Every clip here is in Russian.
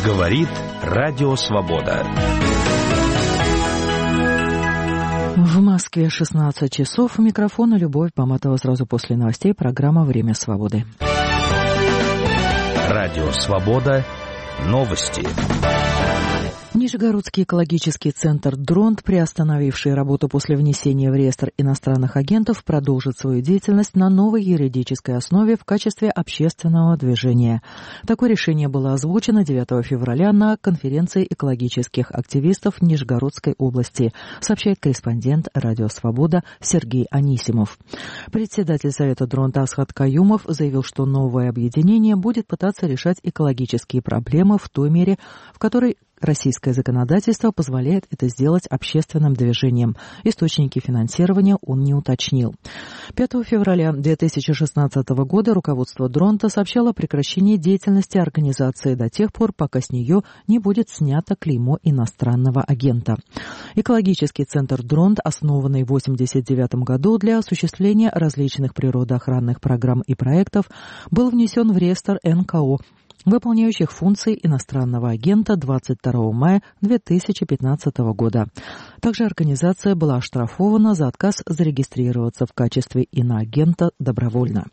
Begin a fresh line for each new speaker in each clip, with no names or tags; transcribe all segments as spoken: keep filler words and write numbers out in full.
Говорит Радио Свобода.
В Москве шестнадцать часов. У микрофона Любовь Поматова. Сразу после новостей программа «Время свободы».
Радио Свобода. Новости.
Нижегородский экологический центр «Дронт», приостановивший работу после внесения в реестр иностранных агентов, продолжит свою деятельность на новой юридической основе в качестве общественного движения. Такое решение было озвучено девятого февраля на конференции экологических активистов Нижегородской области, сообщает корреспондент «Радио Свобода» Сергей Анисимов. Председатель Совета «Дронта» Асхат Каюмов заявил, что новое объединение будет пытаться решать экологические проблемы в той мере, в которой российское законодательство позволяет это сделать общественным движением. Источники финансирования он не уточнил. пятого февраля две тысячи шестнадцатого года руководство «Дронта» сообщало о прекращении деятельности организации до тех пор, пока с нее не будет снято клеймо иностранного агента. Экологический центр «Дронт», основанный в тысяча девятьсот восемьдесят девятом году для осуществления различных природоохранных программ и проектов, был внесен в реестр эн ка о, выполняющих функции иностранного агента двадцать второго мая две тысячи пятнадцатого года. Также организация была оштрафована за отказ зарегистрироваться в качестве иноагента добровольно.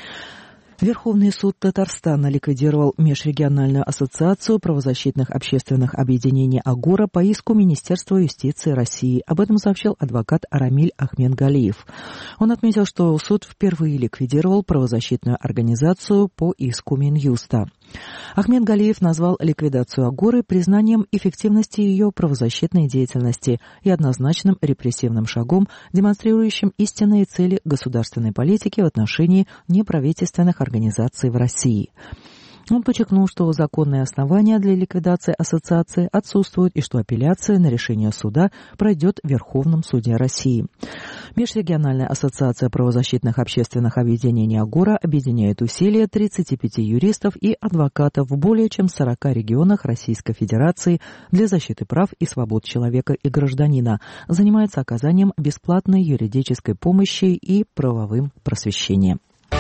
Верховный суд Татарстана ликвидировал Межрегиональную ассоциацию правозащитных общественных объединений «Агора» по иску Министерства юстиции России. Об этом сообщил адвокат Рамиль Ахмедгалиев. Он отметил, что суд впервые ликвидировал правозащитную организацию по иску Минюста. Ахмедгалиев назвал ликвидацию «Агоры» признанием эффективности ее правозащитной деятельности и однозначным репрессивным шагом, демонстрирующим истинные цели государственной политики в отношении неправительственных организаций в России. Он подчеркнул, что законные основания для ликвидации ассоциации отсутствуют и что апелляция на решение суда пройдет в Верховном суде России. Межрегиональная ассоциация правозащитных общественных объединений «Агора» объединяет усилия тридцати пяти юристов и адвокатов в более чем сорока регионах Российской Федерации для защиты прав и свобод человека и гражданина, занимается оказанием бесплатной юридической помощи и правовым просвещением.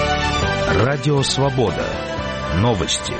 Радио Свобода. Новости.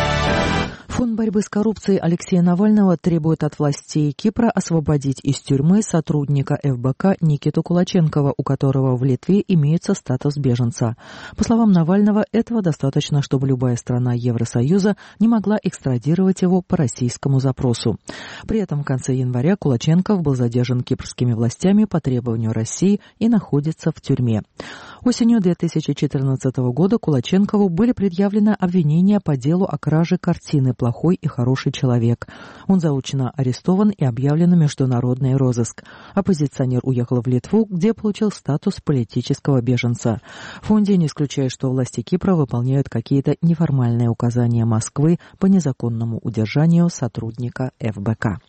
Фонд борьбы с коррупцией Алексея Навального требует от властей Кипра освободить из тюрьмы сотрудника эф бэ ка Никиту Кулаченкова, у которого в Литве имеется статус беженца. По словам Навального, этого достаточно, чтобы любая страна Евросоюза не могла экстрадировать его по российскому запросу. При этом в конце января Кулаченков был задержан кипрскими властями по требованию России и находится в тюрьме. Осенью две тысячи четырнадцатого года Кулаченкову были предъявлены обвинения по делу о краже картины «Плохой и хороший человек». Он заочно арестован и объявлен в международный розыск. Оппозиционер уехал в Литву, где получил статус политического беженца. В фонде не исключают, что власти Кипра выполняют какие-то неформальные указания Москвы по незаконному удержанию сотрудника эф бэ ка.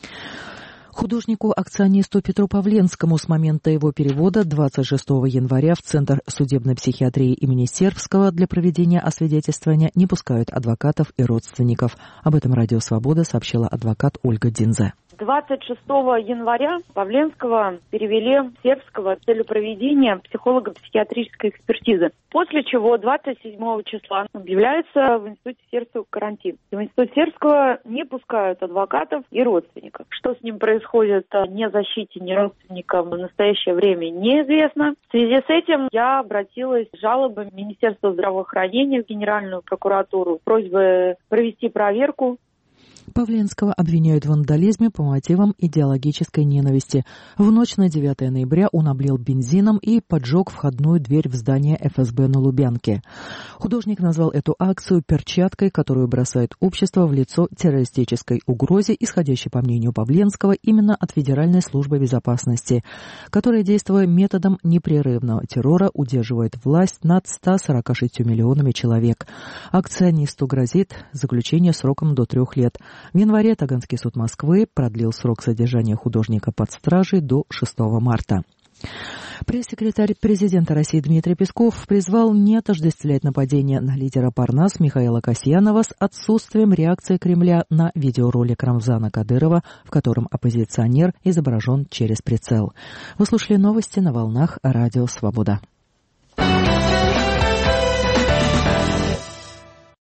Художнику-акционисту Петру Павленскому с момента его перевода двадцать шестого января в Центр судебной психиатрии имени Сербского для проведения освидетельствования не пускают адвокатов и родственников. Об этом Радио Свобода сообщила адвокат Ольга Динзе.
двадцать шестого января Павленского перевели в Сербского с целью проведения психолого-психиатрической экспертизы. После чего двадцать седьмого числа объявляется в Институте Сербского карантин. В Институт Сербского не пускают адвокатов и родственников. Что с ним происходит ни защите, ни родственникам в настоящее время неизвестно. В связи с этим я обратилась с жалобой в Министерство здравоохранения, в Генеральную прокуратуру с просьбой провести проверку.
Павленского обвиняют в вандализме по мотивам идеологической ненависти. В ночь на девятое ноября он облил бензином и поджег входную дверь в здание эф эс бэ на Лубянке. Художник назвал эту акцию перчаткой, которую бросает общество в лицо террористической угрозе, исходящей, по мнению Павленского, именно от Федеральной службы безопасности, которая, действуя методом непрерывного террора, удерживает власть над ста сорока шестью миллионами человек. Акционисту грозит заключение сроком до трех лет. В январе Таганский суд Москвы продлил срок содержания художника под стражей до шестого марта. Пресс-секретарь президента России Дмитрий Песков призвал не отождествлять нападение на лидера Парнас Михаила Касьянова с отсутствием реакции Кремля на видеоролик Рамзана Кадырова, в котором оппозиционер изображен через прицел. Вы слушали новости на волнах Радио Свобода.